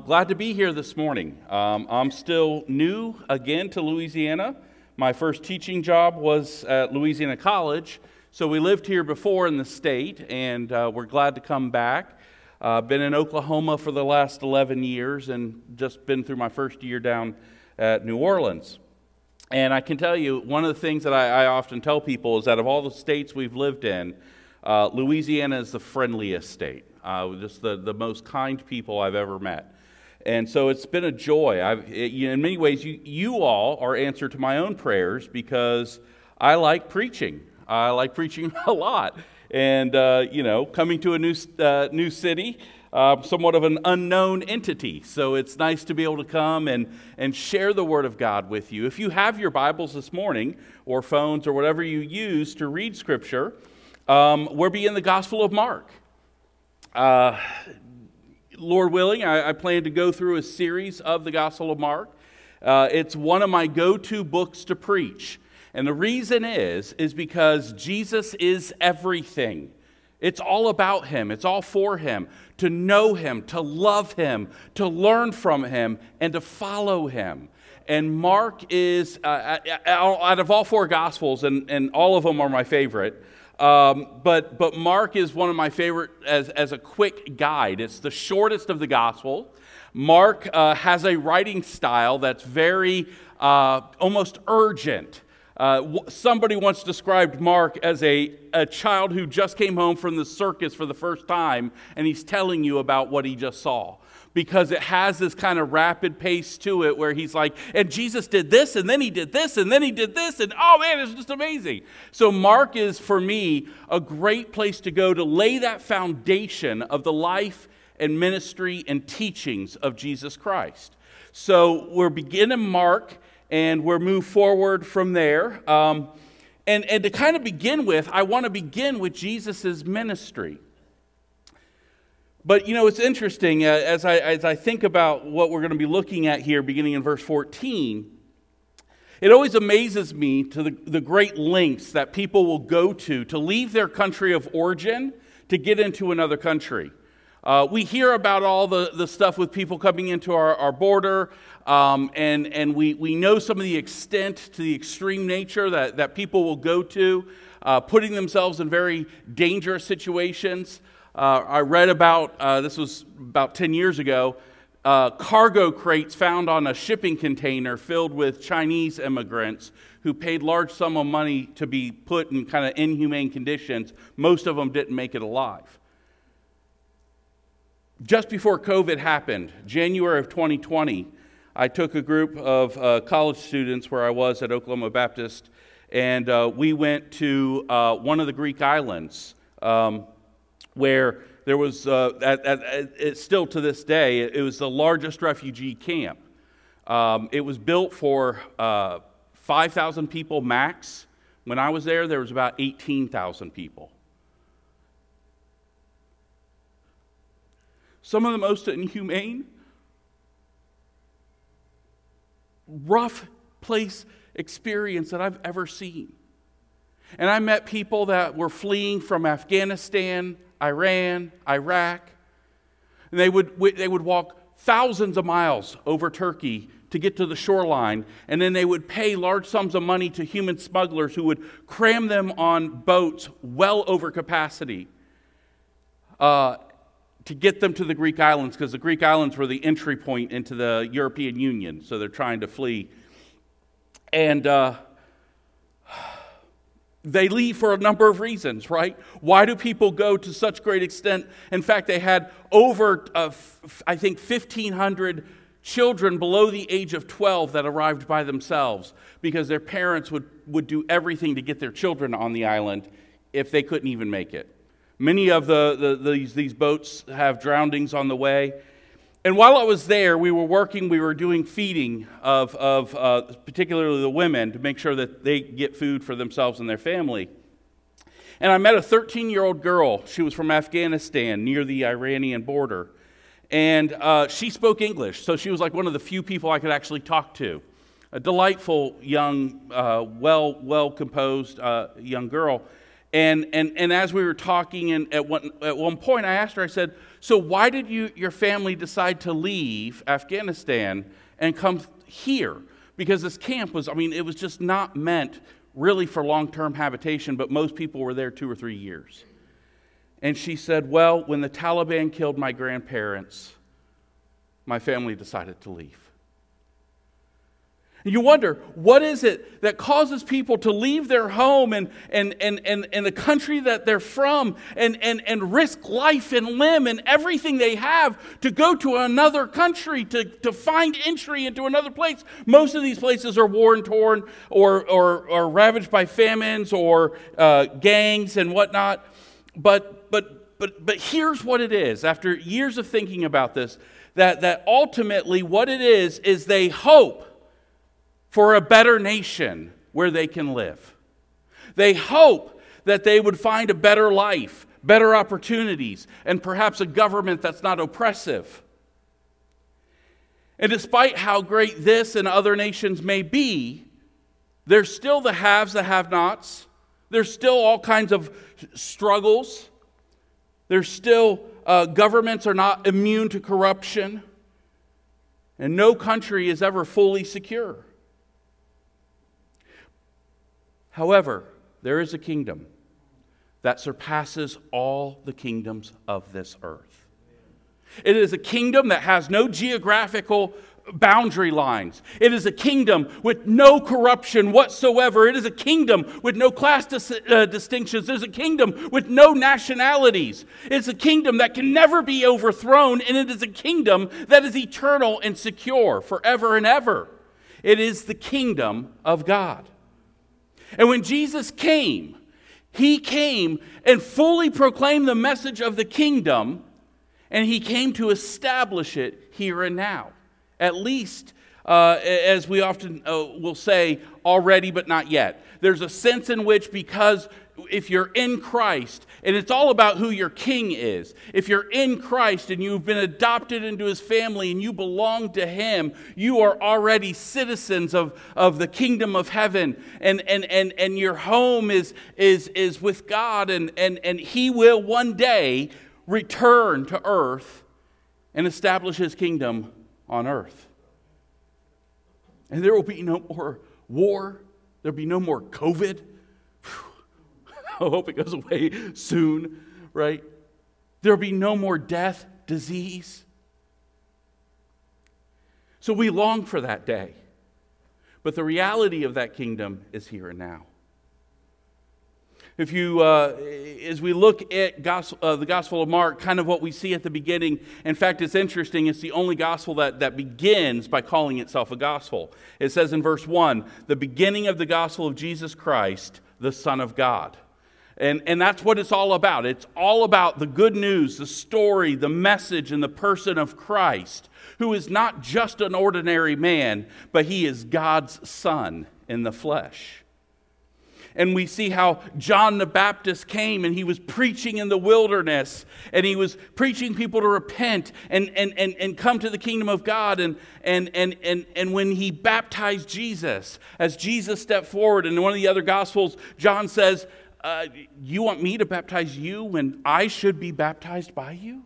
Glad to be here this morning. I'm still new again to Louisiana. My first teaching job was at Louisiana College, so we lived here before in the state, and we're glad to come back. Been in Oklahoma for the last 11 years and just been through my first year down at New Orleans. And I can tell you, one of the things that I often tell people is that of all the states we've lived in, Louisiana is the friendliest state. Just the most kind people I've ever met. And so it's been a joy. In many ways, you all are answer to my own prayers because I like preaching. I like preaching a lot. And, coming to a new city, somewhat of an unknown entity. So it's nice to be able to come and share the Word of God with you. If you have your Bibles this morning, or phones, or whatever you use to read Scripture, we'll be in the Gospel of Mark. Lord willing, I plan to go through a series of the Gospel of Mark. It's one of my go-to books to preach. And the reason is because Jesus is everything. It's all about Him. It's all for Him. To know Him, to love Him, to learn from Him, and to follow Him. And Mark is, out of all four Gospels, and all of them are my favorite, but Mark is one of my favorite as a quick guide. It's the shortest of the gospel. Mark has a writing style that's very almost urgent. Somebody once described Mark as a child who just came home from the circus for the first time, and he's telling you about what he just saw. Because it has this kind of rapid pace to it where he's like, and Jesus did this, and then he did this, and then he did this, and oh man, it's just amazing. So Mark is, for me, a great place to go to lay that foundation of the life and ministry and teachings of Jesus Christ. So we're beginning Mark, and we'll move forward from there. And to kind of begin with, I want to begin with Jesus' ministry. But, it's interesting, as I think about what we're going to be looking at here, beginning in verse 14, it always amazes me to the great lengths that people will go to leave their country of origin to get into another country. We hear about all the stuff with people coming into our border, and we know some of the extent to the extreme nature that people will go to, putting themselves in very dangerous situations. I read about, this was about 10 years ago, cargo crates found on a shipping container filled with Chinese immigrants who paid large sum of money to be put in kind of inhumane conditions. Most of them didn't make it alive. Just before COVID happened, January of 2020, I took a group of college students where I was at Oklahoma Baptist, and we went to one of the Greek islands, where there was, still to this day, it was the largest refugee camp. It was built for 5,000 people max. When I was there was about 18,000 people. Some of the most inhumane, rough place experience that I've ever seen. And I met people that were fleeing from Afghanistan, Iran, Iraq, and they would walk thousands of miles over Turkey to get to the shoreline, and then they would pay large sums of money to human smugglers who would cram them on boats well over capacity to get them to the Greek islands, because the Greek islands were the entry point into the European Union, so they're trying to flee. And they leave for a number of reasons, right? Why do people go to such great extent? In fact, they had over, 1,500 children below the age of 12 that arrived by themselves because their parents would do everything to get their children on the island if they couldn't even make it. Many of these boats have drownings on the way. And while I was there, we were doing feeding of particularly the women to make sure that they get food for themselves and their family. And I met a 13-year-old girl. She was from Afghanistan near the Iranian border. And she spoke English, so she was like one of the few people I could actually talk to. A delightful young, well-composed young girl. And as we were talking, and at one point I asked her, I said, so why did your family decide to leave Afghanistan and come here? Because this camp was, it was just not meant really for long-term habitation, but most people were there 2 or 3 years. And she said, well, when the Taliban killed my grandparents, my family decided to leave. And you wonder, what is it that causes people to leave their home and the country that they're from and risk life and limb and everything they have to go to another country, to find entry into another place? Most of these places are war-torn or ravaged by famines or gangs and whatnot. But here's what it is, after years of thinking about this, that ultimately what it is they hope for a better nation where they can live. They hope that they would find a better life, better opportunities, and perhaps a government that's not oppressive. And despite how great this and other nations may be, there's still the haves, the have-nots. There's still all kinds of struggles. There's still governments are not immune to corruption. And no country is ever fully secure. However, there is a kingdom that surpasses all the kingdoms of this earth. It is a kingdom that has no geographical boundary lines. It is a kingdom with no corruption whatsoever. It is a kingdom with no class distinctions. It is a kingdom with no nationalities. It's a kingdom that can never be overthrown, and it is a kingdom that is eternal and secure forever and ever. It is the kingdom of God. And when Jesus came, he came and fully proclaimed the message of the kingdom, and he came to establish it here and now. At least, as we often will say, already but not yet. There's a sense in which, because if you're in Christ, and it's all about who your king is. If you're in Christ and you've been adopted into his family and you belong to him, you are already citizens of the kingdom of heaven. And your home is with God, and he will one day return to earth and establish his kingdom on earth. And there will be no more war. There will be no more COVID. I hope it goes away soon, right? There will be no more death, disease. So we long for that day. But the reality of that kingdom is here and now. If you, as we look at the Gospel of Mark, kind of what we see at the beginning, in fact, it's interesting, it's the only gospel that begins by calling itself a gospel. It says in verse 1, the beginning of the gospel of Jesus Christ, the Son of God. And that's what it's all about. It's all about the good news, the story, the message, and the person of Christ, who is not just an ordinary man, but he is God's Son in the flesh. And we see how John the Baptist came and he was preaching in the wilderness, and he was preaching people to repent and come to the kingdom of God. And when he baptized Jesus, as Jesus stepped forward, and in one of the other Gospels, John says, you want me to baptize you when I should be baptized by you?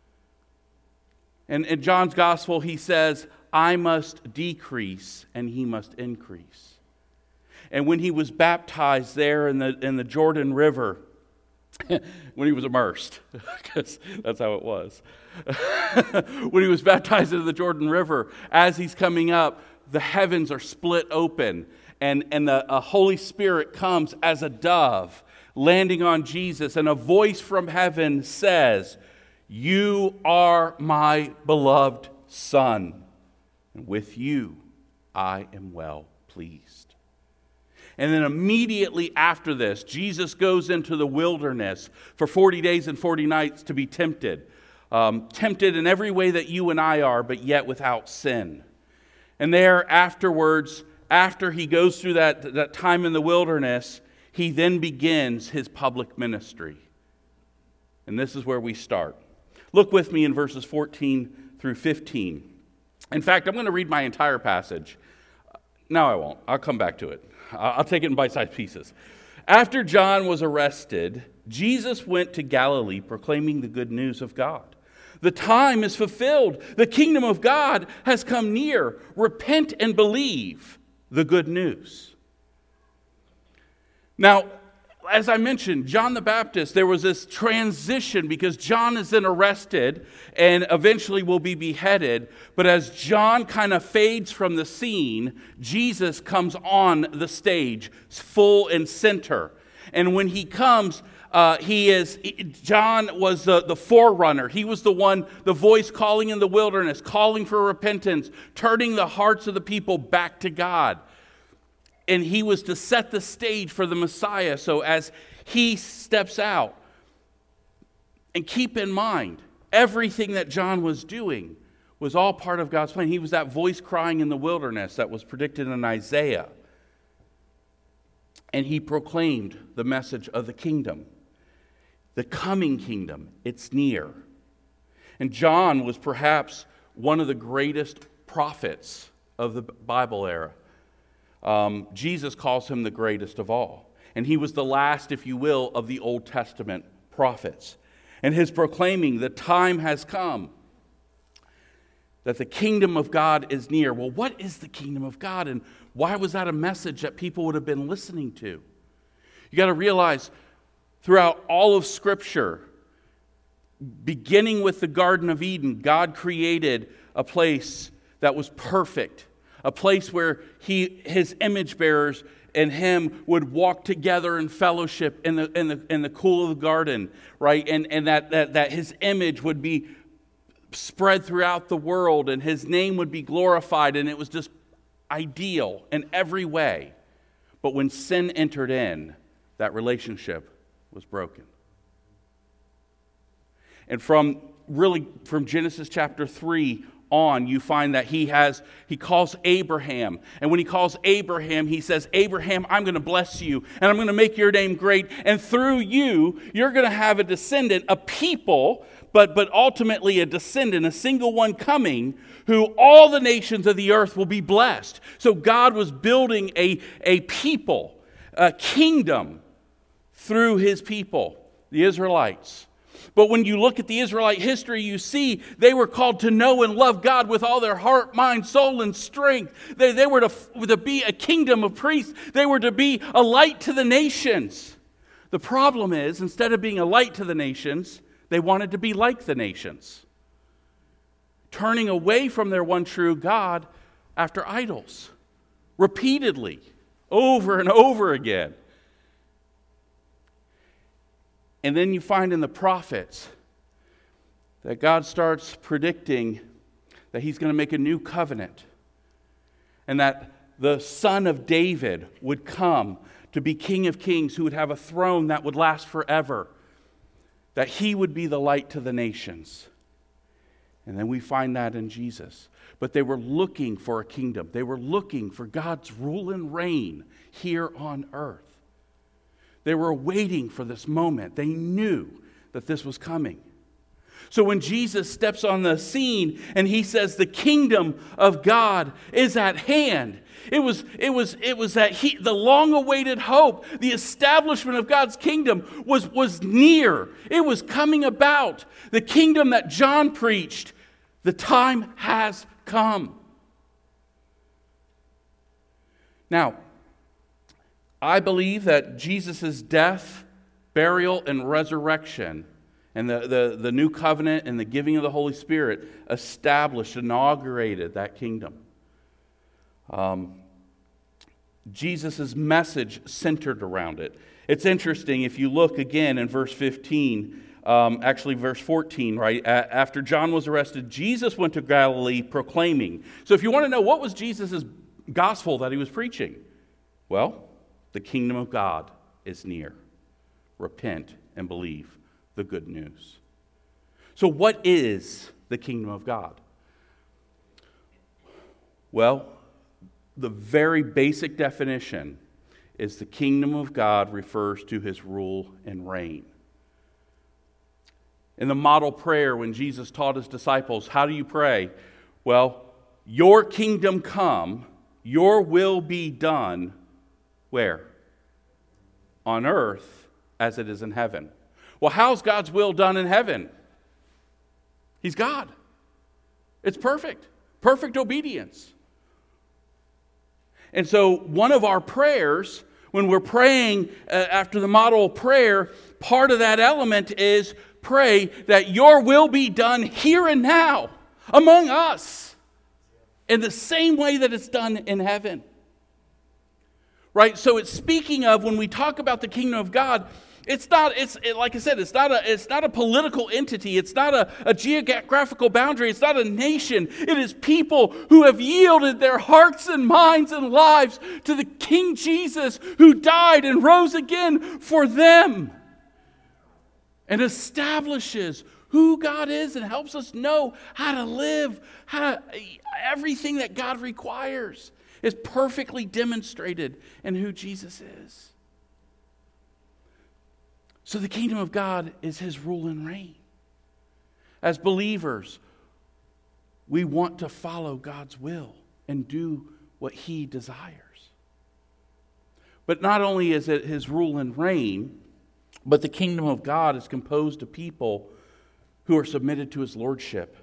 And in John's Gospel, he says, I must decrease and he must increase. And when he was baptized there in the Jordan River, when he was immersed, because that's how it was. When he was baptized into the Jordan River, as he's coming up, the heavens are split open, and the Holy Spirit comes as a dove, landing on Jesus, and a voice from heaven says, you are my beloved Son, and with you I am well pleased. And then immediately after this, Jesus goes into the wilderness for 40 days and 40 nights to be tempted. Tempted in every way that you and I are, but yet without sin. And there afterwards, after he goes through that time in the wilderness, he then begins his public ministry. And this is where we start. Look with me in verses 14 through 15. In fact, I'm going to read my entire passage. No, I won't. I'll come back to it. I'll take it in bite-sized pieces. After John was arrested, Jesus went to Galilee proclaiming the good news of God. The time is fulfilled. The kingdom of God has come near. Repent and believe the good news. Now, as I mentioned, John the Baptist, there was this transition because John is then arrested and eventually will be beheaded. But as John kind of fades from the scene, Jesus comes on the stage, full and center. And when he comes, John was the forerunner. He was the one, the voice calling in the wilderness, calling for repentance, turning the hearts of the people back to God. And he was to set the stage for the Messiah. So as he steps out, and keep in mind, everything that John was doing was all part of God's plan. He was that voice crying in the wilderness that was predicted in Isaiah. And he proclaimed the message of the kingdom. The coming kingdom, it's near. And John was perhaps one of the greatest prophets of the Bible era. Jesus calls him the greatest of all. And he was the last, if you will, of the Old Testament prophets. And his proclaiming, the time has come, that the kingdom of God is near. Well, what is the kingdom of God? And why was that a message that people would have been listening to? You got to realize, throughout all of Scripture, beginning with the Garden of Eden, God created a place that was perfect. A place where his image bearers and him would walk together in fellowship in the cool of the garden, right? And that his image would be spread throughout the world and his name would be glorified, and it was just ideal in every way. But when sin entered in, that relationship was broken. And from Genesis chapter 3 on, you find that he calls Abraham. And when he calls Abraham, he says, Abraham, I'm going to bless you, and I'm going to make your name great. And through you, you're going to have a descendant, a people, but ultimately a descendant, a single one coming, who all the nations of the earth will be blessed. So God was building a people, a kingdom, through his people, the Israelites. But when you look at the Israelite history, you see they were called to know and love God with all their heart, mind, soul, and strength. They were to be a kingdom of priests. They were to be a light to the nations. The problem is, instead of being a light to the nations, they wanted to be like the nations, turning away from their one true God after idols, repeatedly, over and over again. And then you find in the prophets that God starts predicting that he's going to make a new covenant, and that the son of David would come to be King of Kings, who would have a throne that would last forever, that he would be the light to the nations. And then we find that in Jesus. But they were looking for a kingdom. They were looking for God's rule and reign here on earth. They were waiting for this moment. They knew that this was coming. So when Jesus steps on the scene and he says the kingdom of God is at hand, it was that the long-awaited hope, the establishment of God's kingdom was near. It was coming about. The kingdom that John preached, the time has come. Now, I believe that Jesus' death, burial, and resurrection, and the new covenant and the giving of the Holy Spirit established, inaugurated that kingdom. Jesus' message centered around it. It's interesting, if you look again in verse 15, actually verse 14, right? After John was arrested, Jesus went to Galilee proclaiming. So if you want to know what was Jesus' gospel that he was preaching, well, the kingdom of God is near. Repent and believe the good news. So what is the kingdom of God? Well, the very basic definition is the kingdom of God refers to his rule and reign. In the model prayer, when Jesus taught his disciples, how do you pray? Well, your kingdom come, your will be done. Where? on earth as it is in heaven. Well, how's God's will done in heaven? He's God. It's perfect. Perfect obedience. And so one of our prayers, when we're praying after the model prayer, part of that element is pray that your will be done here and now among us in the same way that it's done in heaven. Right? So it's speaking of, when we talk about the kingdom of God, like I said, it's not a political entity. It's not a geographical boundary. It's not a nation. It is people who have yielded their hearts and minds and lives to the King Jesus, who died and rose again for them, and establishes who God is and helps us know how to live. Everything that God requires is perfectly demonstrated in who Jesus is. So the kingdom of God is his rule and reign. As believers, we want to follow God's will and do what he desires. But not only is it his rule and reign, but the kingdom of God is composed of people who are submitted to his lordship.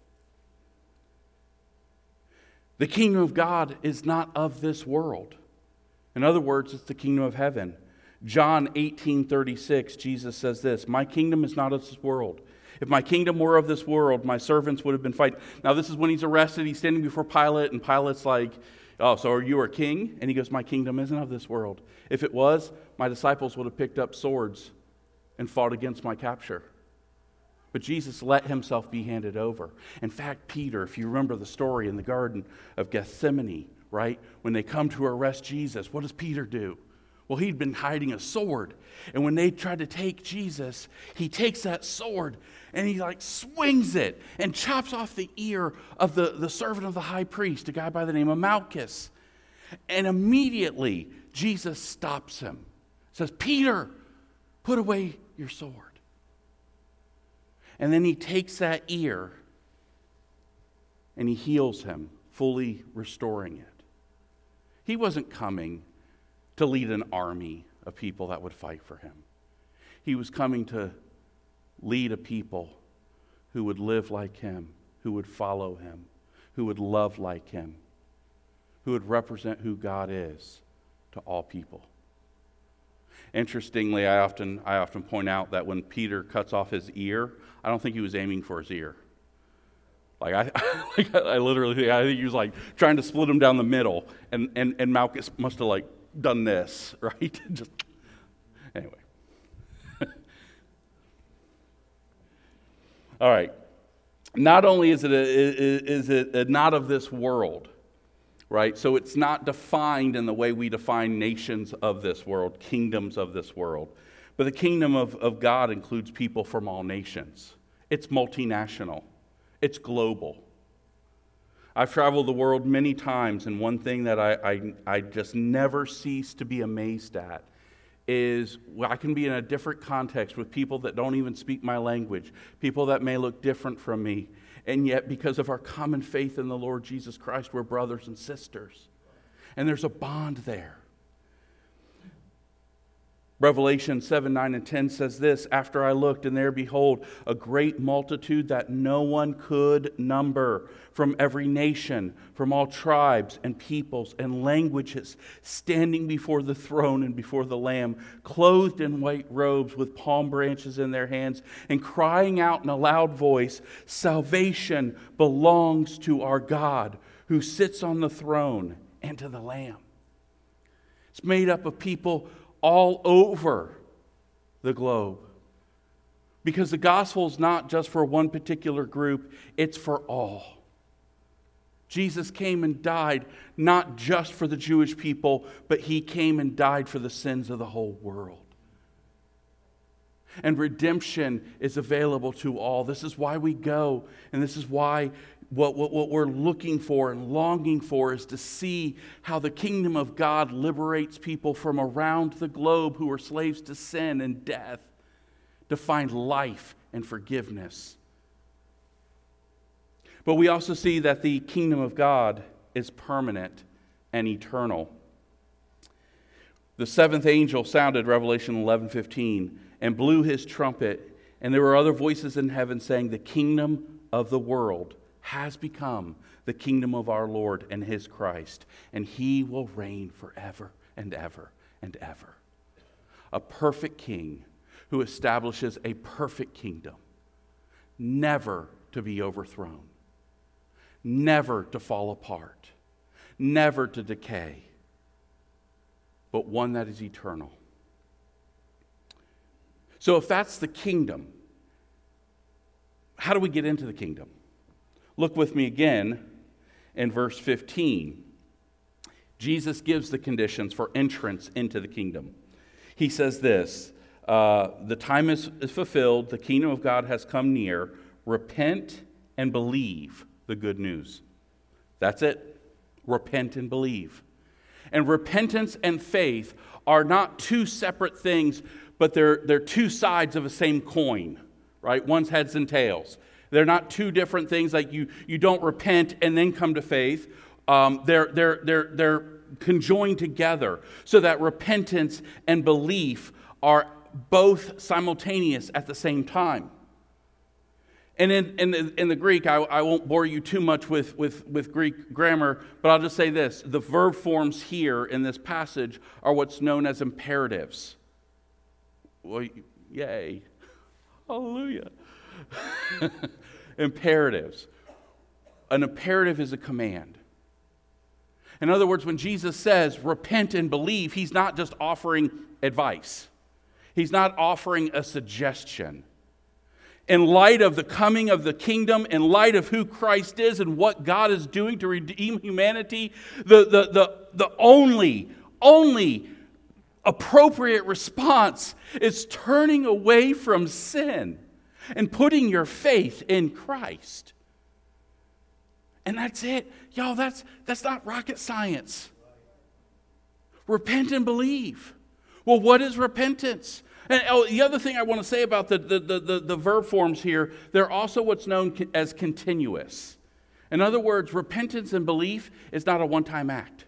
The kingdom of God is not of this world. In other words, it's the kingdom of heaven. John 18:36, Jesus says this, "My kingdom is not of this world. If my kingdom were of this world, my servants would have been fighting." Now this is when he's arrested. He's standing before Pilate, and Pilate's like, "Oh, so are you a king?" And he goes, "My kingdom isn't of this world. If it was, my disciples would have picked up swords and fought against my capture." But Jesus let himself be handed over. In fact, Peter, if you remember the story in the Garden of Gethsemane, right? When they come to arrest Jesus, what does Peter do? Well, he'd been hiding a sword. And when they tried to take Jesus, he takes that sword and he swings it and chops off the ear of the servant of the high priest, a guy by the name of Malchus. And immediately, Jesus stops him. Says, "Peter, put away your sword." And then he takes that ear and he heals him, fully restoring it. He wasn't coming to lead an army of people that would fight for him. He was coming to lead a people who would live like him, who would follow him, who would love like him, who would represent who God is to all people. Interestingly, I often point out that when Peter cuts off his ear, I don't think he was aiming for his ear. I literally, I think he was trying to split him down the middle, and Malchus must have done this, right? Just anyway. All right. Not only is it not of this world, right? So it's not defined in the way we define nations of this world, kingdoms of this world. But the kingdom of God includes people from all nations. It's multinational. It's global. I've traveled the world many times, and one thing that I just never cease to be amazed at is I can be in a different context with people that don't even speak my language, people that may look different from me, and yet because of our common faith in the Lord Jesus Christ, we're brothers and sisters. And there's a bond there. Revelation 7, 9, and 10 says this, "After I looked, and there behold, a great multitude that no one could number, from every nation, from all tribes and peoples and languages, standing before the throne and before the Lamb, clothed in white robes with palm branches in their hands, and crying out in a loud voice, 'Salvation belongs to our God, who sits on the throne, and to the Lamb.'" It's made up of people all over the globe. Because the gospel is not just for one particular group, it's for all. Jesus came and died not just for the Jewish people, but he came and died for the sins of the whole world. And redemption is available to all. This is why we go, and this is why what we're looking for and longing for is to see how the kingdom of God liberates people from around the globe who are slaves to sin and death to find life and forgiveness. But we also see that the kingdom of God is permanent and eternal. The seventh angel sounded, Revelation 11:15, and blew his trumpet, and there were other voices in heaven saying, the kingdom of the world has become the kingdom of our Lord and his Christ, and he will reign forever and ever and ever. A perfect king who establishes a perfect kingdom, never to be overthrown, never to fall apart, never to decay, but one that is eternal. So if that's the kingdom, how do we get into the kingdom? Look with me again in verse 15. Jesus gives the conditions for entrance into the kingdom. He says this, the time is fulfilled, the kingdom of God has come near. Repent and believe the good news. That's it. Repent and believe. And repentance and faith are not two separate things, but they're two sides of a same coin, right? One's heads and tails. They're not two different things, like you don't repent and then come to faith. They're conjoined together so that repentance and belief are both simultaneous at the same time. And in the Greek, I won't bore you too much with Greek grammar, but I'll just say this. The verb forms here in this passage are what's known as imperatives. Well, yay. Hallelujah. Imperatives. An imperative is a command. In other words, when Jesus says, repent and believe, he's not just offering advice. He's not offering a suggestion. In light of the coming of the kingdom, in light of who Christ is and what God is doing to redeem humanity, the only appropriate response is turning away from sin and putting your faith in Christ. And that's it. Y'all, that's not rocket science. Repent and believe. Well, what is repentance? And the other thing I want to say about the verb forms here, they're also what's known as continuous. In other words, repentance and belief is not a one-time act.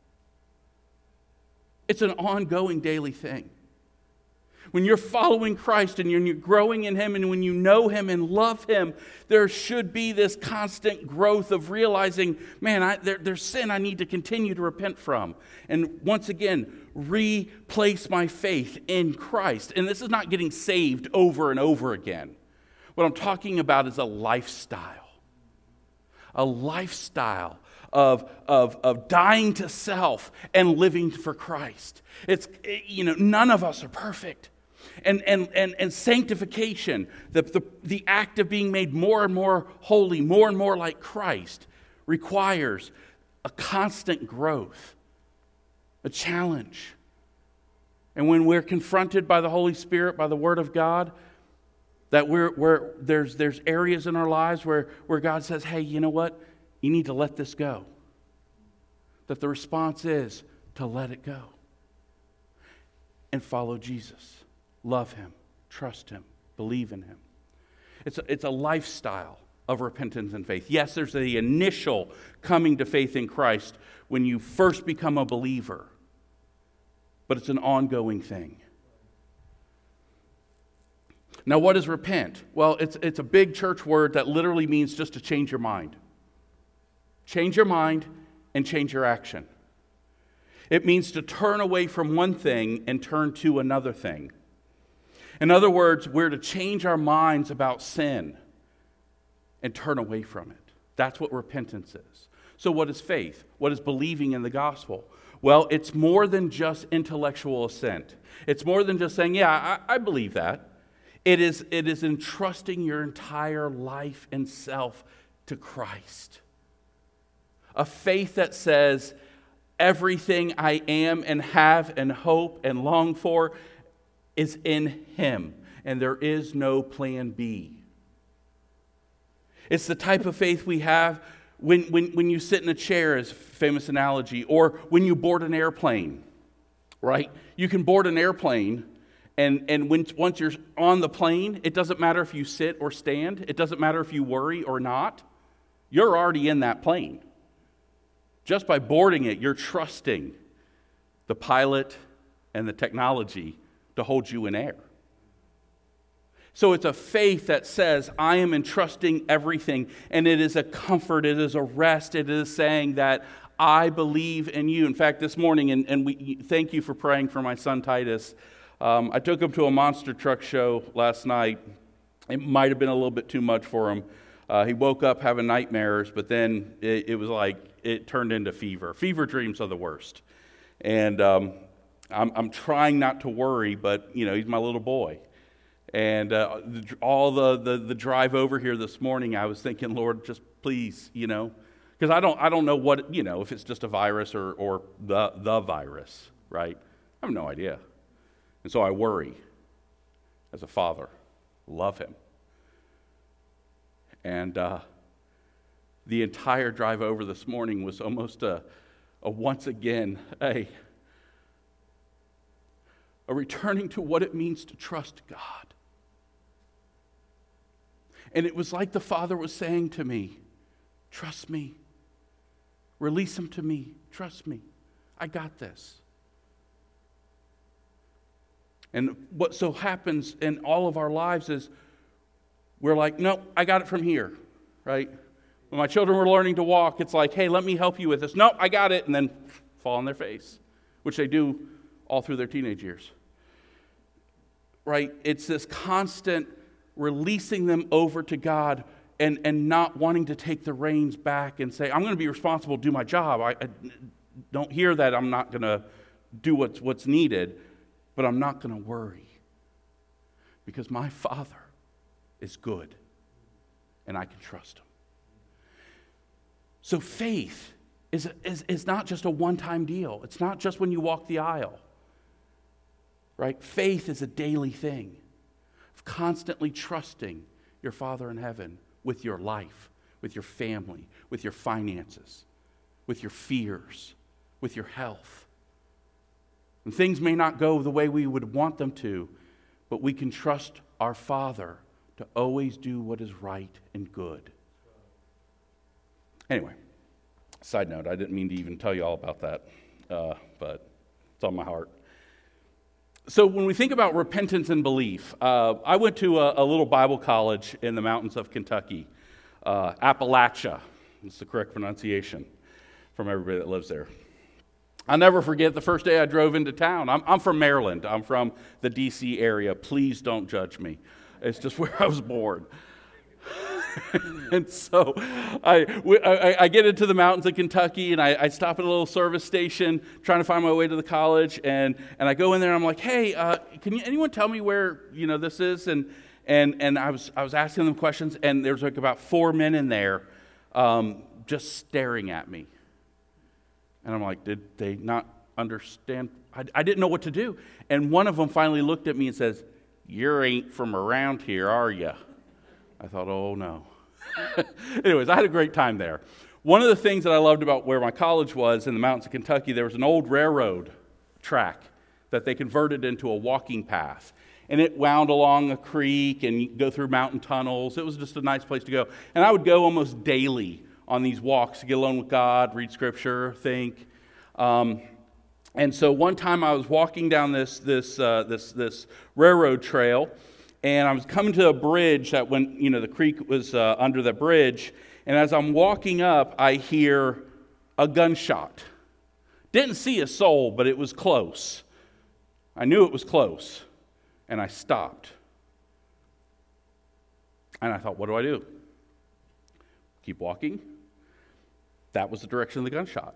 It's an ongoing daily thing. When you're following Christ and you're growing in him, and when you know him and love him, there should be this constant growth of realizing, man, there's sin I need to continue to repent from. And once again, replace my faith in Christ. And this is not getting saved over and over again. What I'm talking about is a lifestyle. A lifestyle of dying to self and living for Christ. It's, none of us are perfect. And sanctification, the act of being made more and more holy, more and more like Christ, requires a constant growth, a challenge. And when we're confronted by the Holy Spirit, by the Word of God, that there's areas in our lives where God says, hey, you know what? You need to let this go. That the response is to let it go and follow Jesus. Love him, trust him, believe in him. It's a lifestyle of repentance and faith. Yes, there's the initial coming to faith in Christ when you first become a believer, but it's an ongoing thing. Now, what is repent? Well, it's a big church word that literally means just to change your mind. Change your mind and change your action. It means to turn away from one thing and turn to another thing. In other words, we're to change our minds about sin and turn away from it. That's what repentance is. So what is faith? What is believing in the gospel? Well, it's more than just intellectual assent. It's more than just saying, yeah, I believe that. It is entrusting your entire life and self to Christ. A faith that says, everything I am and have and hope and long for is in him, and there is no plan B. It's the type of faith we have when you sit in a chair, is a famous analogy, or when you board an airplane, right? You can board an airplane, and once you're on the plane, it doesn't matter if you sit or stand. It doesn't matter if you worry or not. You're already in that plane. Just by boarding it, you're trusting the pilot, and the technology to hold you in air. So it's a faith that says, I am entrusting everything, and it is a comfort, it is a rest, it is saying that I believe in you. In fact, this morning, and we thank you for praying for my son Titus. I took him to a monster truck show last night. It might have been a little bit too much for him. He woke up having nightmares, but then it was like it turned into fever. Fever dreams are the worst. And I'm trying not to worry, but he's my little boy. And all the drive over here this morning, I was thinking, Lord, just please, because I don't know what, if it's just a virus or the virus, right? I have no idea. And so I worry as a father, love him. And the entire drive over this morning was almost a once again, a returning to what it means to trust God. And it was like the Father was saying to me, trust me. Release him to me. Trust me. I got this. And what so happens in all of our lives is we're like, no, I got it from here, right? When my children were learning to walk, it's like, hey, let me help you with this. No, I got it. And then fall on their face, which they do all through their teenage years. Right? It's this constant releasing them over to God and not wanting to take the reins back and say, I'm going to be responsible, do my job. I don't hear that I'm not going to do what's needed, but I'm not going to worry because my Father is good and I can trust him. So faith is not just a one-time deal. It's not just when you walk the aisle. Right? Faith is a daily thing of constantly trusting your Father in heaven with your life, with your family, with your finances, with your fears, with your health. And things may not go the way we would want them to, but we can trust our Father to always do what is right and good. Anyway, side note, I didn't mean to even tell you all about that, but it's on my heart. So when we think about repentance and belief, I went to a little Bible college in the mountains of Kentucky, Appalachia. That's the correct pronunciation from everybody that lives there. I'll never forget the first day I drove into town. I'm from Maryland. I'm from the D.C. area. Please don't judge me. It's just where I was born. And so I get into the mountains of Kentucky, and I stop at a little service station trying to find my way to the college, and I go in there, and I'm like, hey, can anyone tell me where this is? And I was asking them questions, and there's like about 4 men in there just staring at me. And I'm like, did they not understand? I didn't know what to do. And one of them finally looked at me and says, you ain't from around here, are you? I thought, oh no. Anyways, I had a great time there. One of the things that I loved about where my college was in the mountains of Kentucky, there was an old railroad track that they converted into a walking path. And it wound along a creek and you go through mountain tunnels. It was just a nice place to go. And I would go almost daily on these walks to get alone with God, read scripture, think. And so one time I was walking down this railroad trail, and I was coming to a bridge that when the creek was under the bridge, and as I'm walking up, I hear a gunshot. Didn't see a soul, but it was close. I knew it was close, and I stopped. And I thought, what do I do? Keep walking? That was the direction of the gunshot.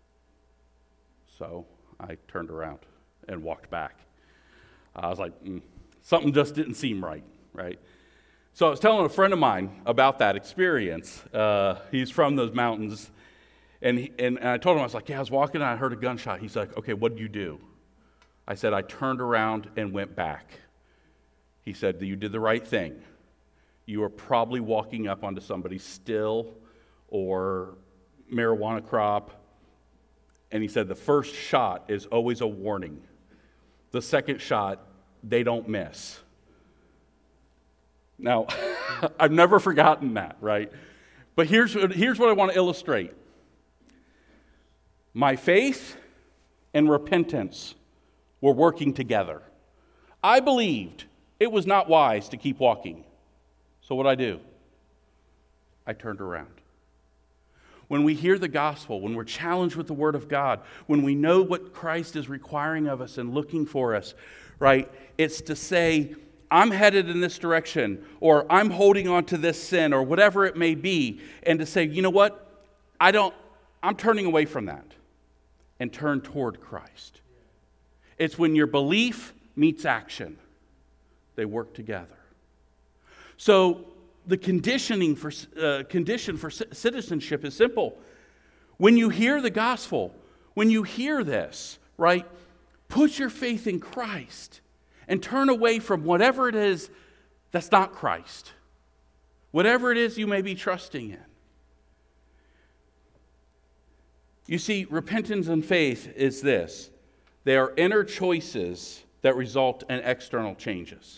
So I turned around and walked back. I was like, something just didn't seem right? So I was telling a friend of mine about that experience. He's from those mountains. And I told him, I was like, yeah, I was walking and I heard a gunshot. He's like, okay, what did you do? I said, I turned around and went back. He said, you did the right thing. You were probably walking up onto somebody's still or marijuana crop. And he said, the first shot is always a warning. The second shot, they don't miss. Now, I've never forgotten that, right? But here's what I want to illustrate. My faith and repentance were working together. I believed it was not wise to keep walking. So what did I do? I turned around. When we hear the gospel, when we're challenged with the word of God, when we know what Christ is requiring of us and looking for us, right? It's to say, I'm headed in this direction, or I'm holding on to this sin, or whatever it may be, and to say, you know what? I'm turning away from that and turn toward Christ. It's when your belief meets action. They work together. So the condition for citizenship is simple. When you hear the gospel, when you hear this, right, put your faith in Christ and turn away from whatever it is that's not Christ. Whatever it is you may be trusting in. You see, repentance and faith is this. They are inner choices that result in external changes.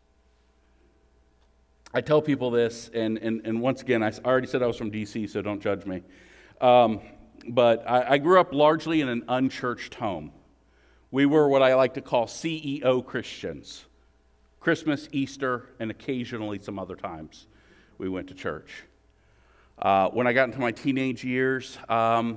I tell people this, and once again, I already said I was from D.C., so don't judge me. But I grew up largely in an unchurched home. We were what I like to call CEO Christians. Christmas, Easter, and occasionally some other times we went to church. When I got into my teenage years, I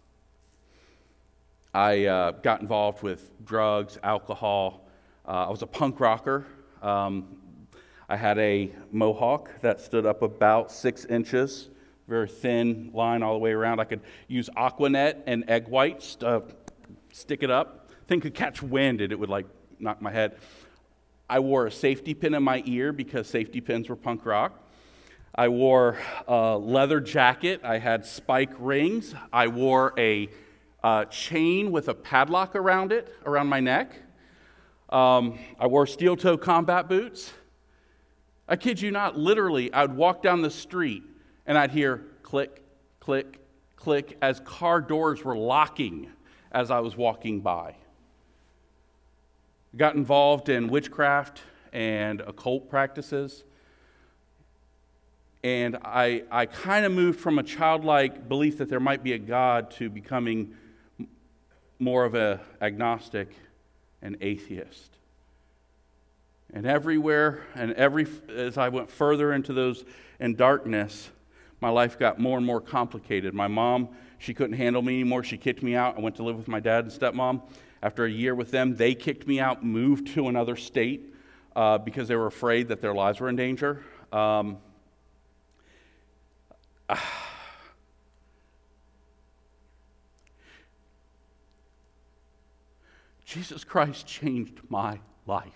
got involved with drugs, alcohol. I was a punk rocker. I had a mohawk that stood up about 6 inches, very thin line all the way around. I could use Aquanet and egg whites to stick it up. Thing could catch wind and it would like knock my head. I wore a safety pin in my ear because safety pins were punk rock. I wore a leather jacket. I had spike rings. I wore a chain with a padlock around it, around my neck. I wore steel-toe combat boots. I kid you not, literally, I would walk down the street and I'd hear click, click, click as car doors were locking as I was walking by. Got involved in witchcraft and occult practices. And I kind of moved from a childlike belief that there might be a God to becoming more of an agnostic and atheist. And everywhere, as I went further into those in darkness, my life got more and more complicated. My mom, she couldn't handle me anymore. She kicked me out. I went to live with my dad and stepmom. After a year with them, they kicked me out, moved to another state because they were afraid that their lives were in danger. Jesus Christ changed my life.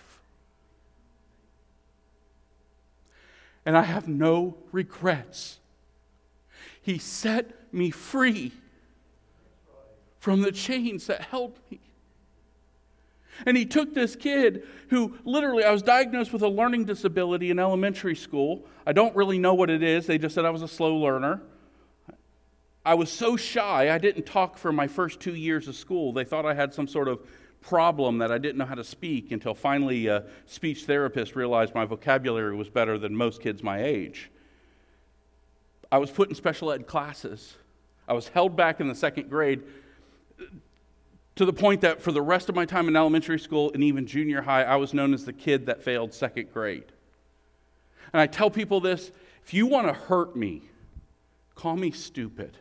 And I have no regrets. He set me free from the chains that held me. And he took this kid who literally, I was diagnosed with a learning disability in elementary school. I don't really know what it is. They just said I was a slow learner. I was so shy, I didn't talk for my first 2 years of school. They thought I had some sort of problem that I didn't know how to speak until finally a speech therapist realized my vocabulary was better than most kids my age. I was put in special ed classes. I was held back in the second grade to the point that for the rest of my time in elementary school and even junior high, I was known as the kid that failed second grade. And I tell people this, if you want to hurt me, call me stupid.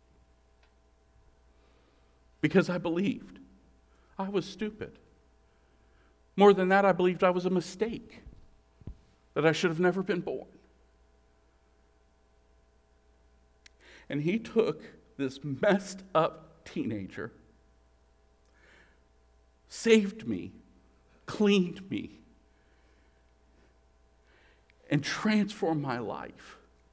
Because I believed I was stupid. More than that, I believed I was a mistake, that I should have never been born. And he took this messed up teenager, saved me, cleaned me, and transformed my life.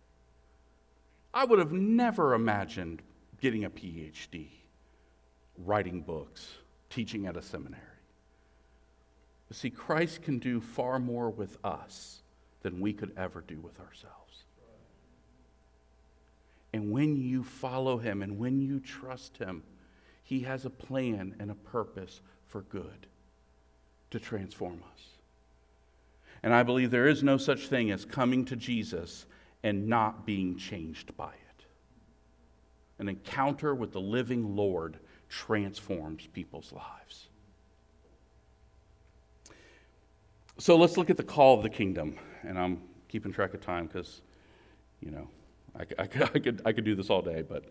I would have never imagined getting a PhD, writing books, teaching at a seminary. But see, Christ can do far more with us than we could ever do with ourselves. And when you follow him and when you trust him, he has a plan and a purpose for good to transform us. And I believe there is no such thing as coming to Jesus and not being changed by it. An encounter with the living Lord transforms people's lives. So let's look at the call of the kingdom. And I'm keeping track of time because, I could do this all day, but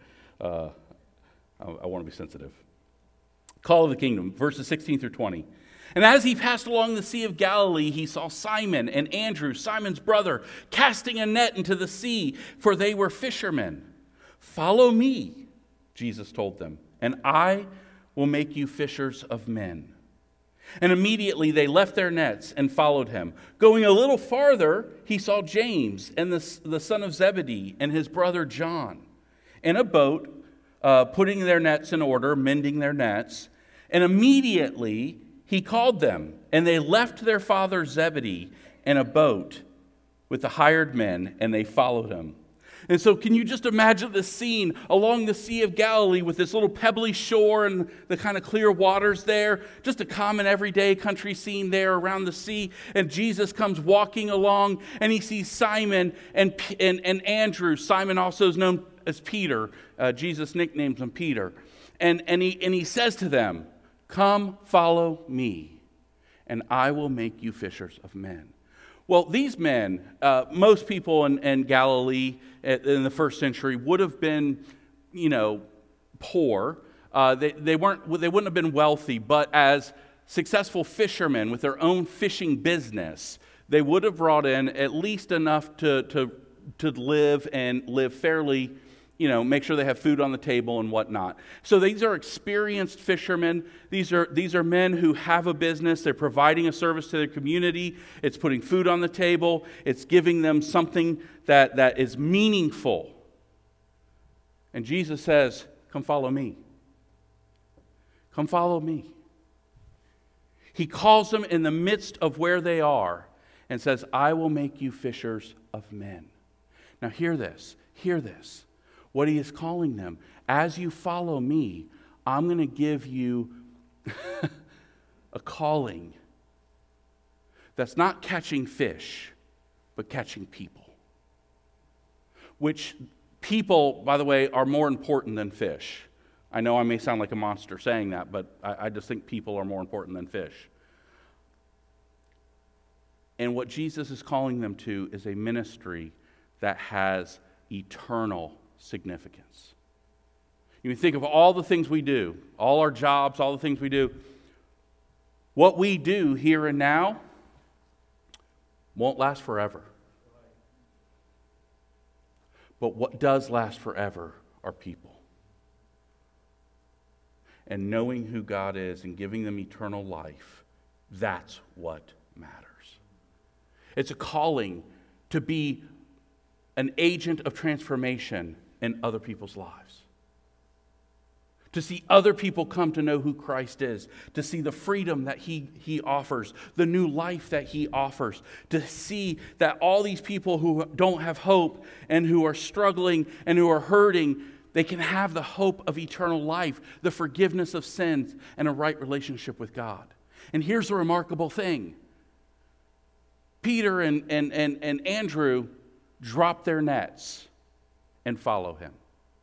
I want to be sensitive. Call of the kingdom, verses 16 through 20. And as he passed along the Sea of Galilee, he saw Simon and Andrew, Simon's brother, casting a net into the sea, for they were fishermen. "Follow me," Jesus told them, "and I will make you fishers of men." And immediately they left their nets and followed him. Going a little farther, he saw James and the son of Zebedee and his brother John in a boat, putting their nets in order, mending their nets. And immediately he called them, and they left their father Zebedee in a boat with the hired men, and they followed him. And so can you just imagine this scene along the Sea of Galilee with this little pebbly shore and the kind of clear waters there, just a common everyday country scene there around the sea. And Jesus comes walking along, and he sees Simon and Andrew. Simon also is known as Peter. Jesus nicknames him Peter. And he says to them, "Come, follow me, and I will make you fishers of men." Well, these men, most people in Galilee in the first century would have been, poor. They wouldn't have been wealthy, but as successful fishermen with their own fishing business, they would have brought in at least enough to live and live fairly, make sure they have food on the table and whatnot. So these are experienced fishermen. These are men who have a business. They're providing a service to their community. It's putting food on the table. It's giving them something that is meaningful. And Jesus says, "Come follow me. Come follow me." He calls them in the midst of where they are and says, "I will make you fishers of men." Now hear this. Hear this. What he is calling them, as you follow me, I'm going to give you a calling that's not catching fish, but catching people. Which people, by the way, are more important than fish. I know I may sound like a monster saying that, but I just think people are more important than fish. And what Jesus is calling them to is a ministry that has eternal significance. You think of all the things we do, all our jobs, all the things we do. What we do here and now won't last forever. But what does last forever are people. And knowing who God is and giving them eternal life, that's what matters. It's a calling to be an agent of transformation in other people's lives. To see other people come to know who Christ is. To see the freedom that He offers. The new life that He offers. To see that all these people who don't have hope and who are struggling and who are hurting, they can have the hope of eternal life, the forgiveness of sins, and a right relationship with God. And here's the remarkable thing. Peter and Andrew drop their nets and follow him.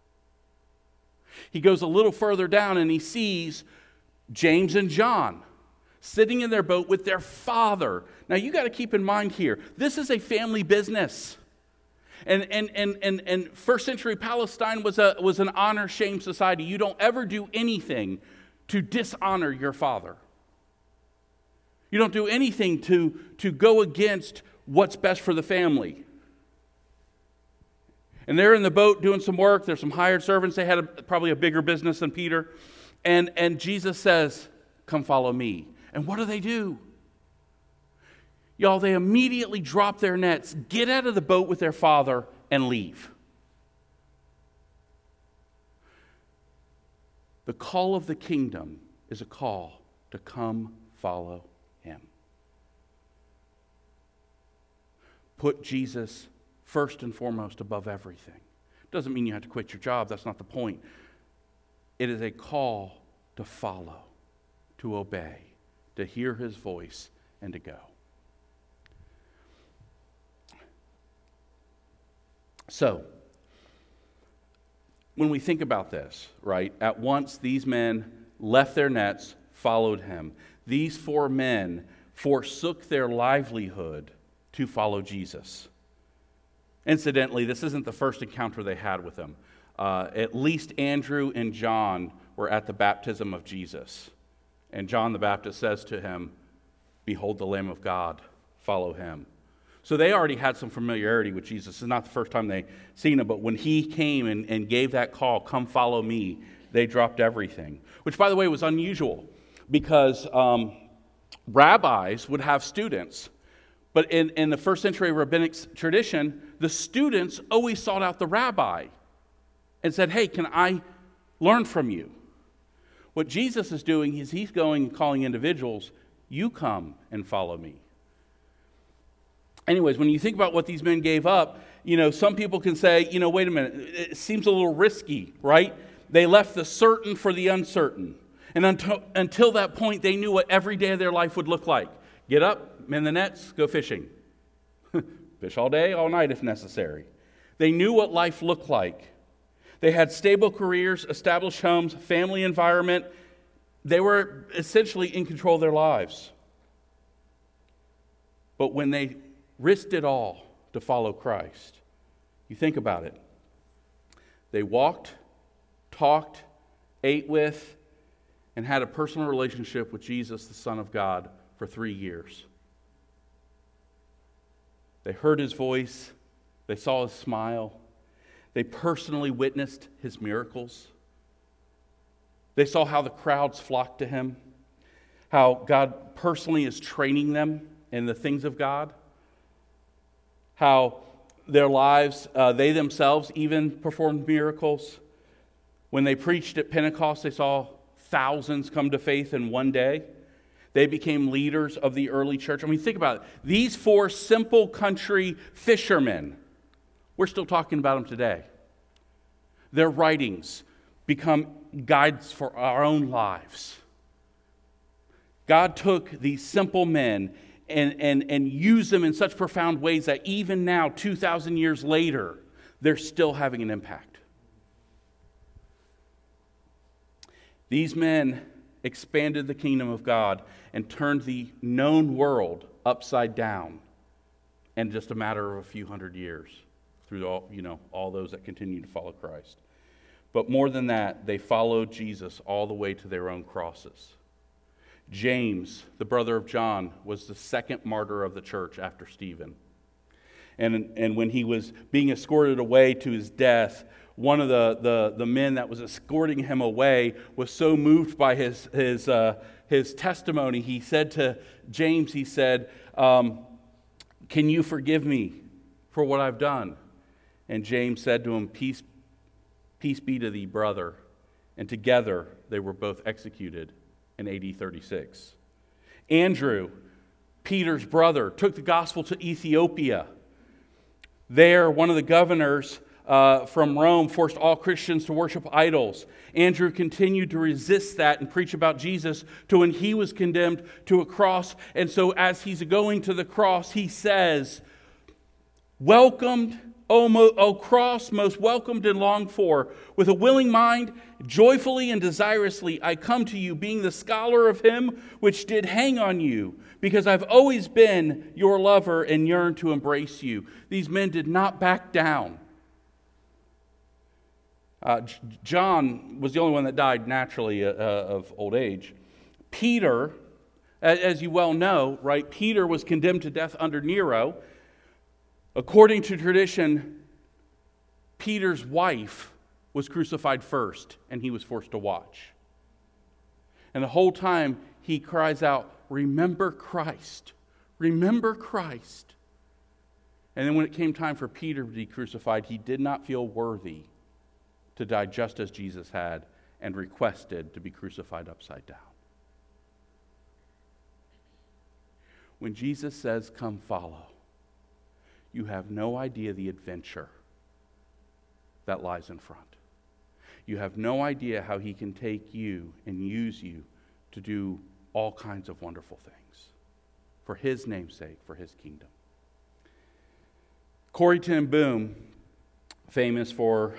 He goes a little further down and he sees James and John sitting in their boat with their father. Now you got to keep in mind here, this is a family business. And first century Palestine was an honor-shame society. You don't ever do anything to dishonor your father. You don't do anything to go against what's best for the family. And they're in the boat doing some work. There's some hired servants. They had probably a bigger business than Peter. And Jesus says, "Come follow me." And what do? Y'all, they immediately drop their nets, get out of the boat with their father, and leave. The call of the kingdom is a call to come follow him. Put Jesus first and foremost above everything. Doesn't mean you have to quit your job. That's not the point. It is a call to follow, to obey, to hear his voice, and to go. So, when we think about this, right, at once these men left their nets, followed him. These 4 men forsook their livelihood to follow Jesus. Incidentally, this isn't the first encounter they had with him. At least Andrew and John were at the baptism of Jesus. And John the Baptist says to him, "Behold the Lamb of God, follow him." So they already had some familiarity with Jesus. It's not the first time they seen him, but when he came and gave that call, "Come follow me," they dropped everything. Which, by the way, was unusual because rabbis would have students. But in the first century rabbinic tradition, the students always sought out the rabbi and said, "Hey, can I learn from you?" What Jesus is doing is he's going and calling individuals, "You come and follow me." Anyways, when you think about what these men gave up, some people can say, wait a minute, it seems a little risky, right? They left the certain for the uncertain. And until that point, they knew what every day of their life would look like. Get up, mend the nets, go fishing. Fish all day, all night if necessary. They knew what life looked like. They had stable careers, established homes, family environment. They were essentially in control of their lives. But when they risked it all to follow Christ, you think about it. They walked, talked, ate with, and had a personal relationship with Jesus, the Son of God, for 3 years. They heard his voice. They saw his smile. They personally witnessed his miracles. They saw how the crowds flocked to him, how God personally is training them in the things of God, how their lives, they themselves even performed miracles. When they preached at Pentecost, they saw thousands come to faith in one day. They became leaders of the early church. I mean, think about it. These 4 simple country fishermen, we're still talking about them today. Their writings become guides for our own lives. God took these simple men and used them in such profound ways that even now, 2,000 years later, they're still having an impact. These men expanded the kingdom of God and turned the known world upside down in just a matter of a few hundred years through all those that continue to follow Christ. But more than that, they followed Jesus all the way to their own crosses. James, the brother of John, was the second martyr of the church after Stephen. And when he was being escorted away to his death, one of the men that was escorting him away was so moved by his testimony, he said to James, he said, "Can you forgive me for what I've done?" And James said to him, Peace be to thee, brother." And together they were both executed in AD 36. Andrew, Peter's brother, took the gospel to Ethiopia. There, one of the governors from Rome forced all Christians to worship idols. Andrew continued to resist that and preach about Jesus to when he was condemned to a cross. And so as he's going to the cross, he says, "Welcomed, O cross, most welcomed and longed for. With a willing mind, joyfully and desirously, I come to you, being the scholar of him which did hang on you, because I've always been your lover and yearned to embrace you." These men did not back down. John was the only one that died naturally of old age. Peter, as you well know, right? Peter was condemned to death under Nero. According to tradition, Peter's wife was crucified first, and he was forced to watch. And the whole time he cries out, "Remember Christ, remember Christ." And then when it came time for Peter to be crucified, he did not feel worthy to die just as Jesus had, and requested to be crucified upside down. When Jesus says, "Come follow," you have no idea the adventure that lies in front. You have no idea how he can take you and use you to do all kinds of wonderful things for his name's sake, for his kingdom. Corrie ten Boom, famous for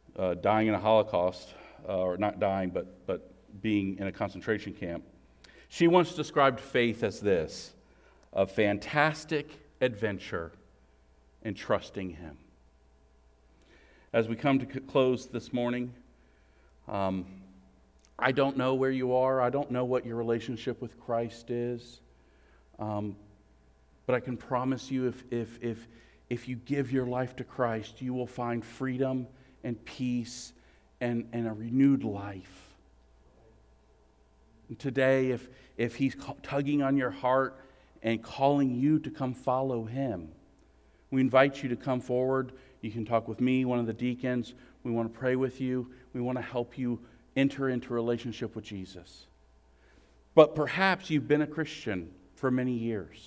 dying in a Holocaust, or not dying, but being in a concentration camp. She once described faith as this: a fantastic adventure in trusting Him. As we come to close this morning, I don't know where you are. I don't know what your relationship with Christ is. But I can promise you, if you give your life to Christ, you will find freedom and peace and a renewed life. And today, if He's tugging on your heart and calling you to come follow Him, we invite you to come forward. You can talk with me, one of the deacons. We want to pray with you. We want to help you enter into a relationship with Jesus. But perhaps you've been a Christian for many years.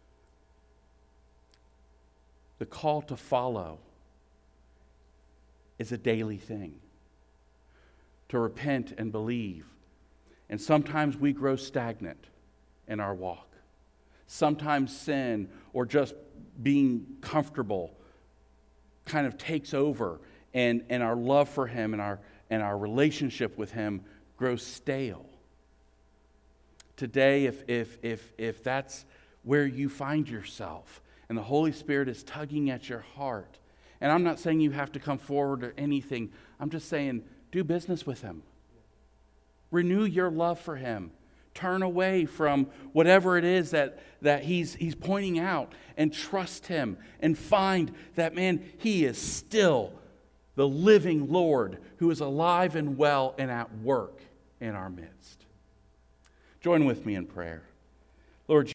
The call to follow is a daily thing. To repent and believe. And sometimes we grow stagnant in our walk. Sometimes sin or just being comfortable kind of takes over, and our love for Him and our relationship with Him grows stale. Today, if that's where you find yourself and the Holy Spirit is tugging at your heart, and I'm not saying you have to come forward or anything, I'm just saying do business with Him. Renew your love for Him. Turn away from whatever it is that he's pointing out, and trust Him and find that, man, He is still the living Lord who is alive and well and at work in our midst. Join with me in prayer. Lord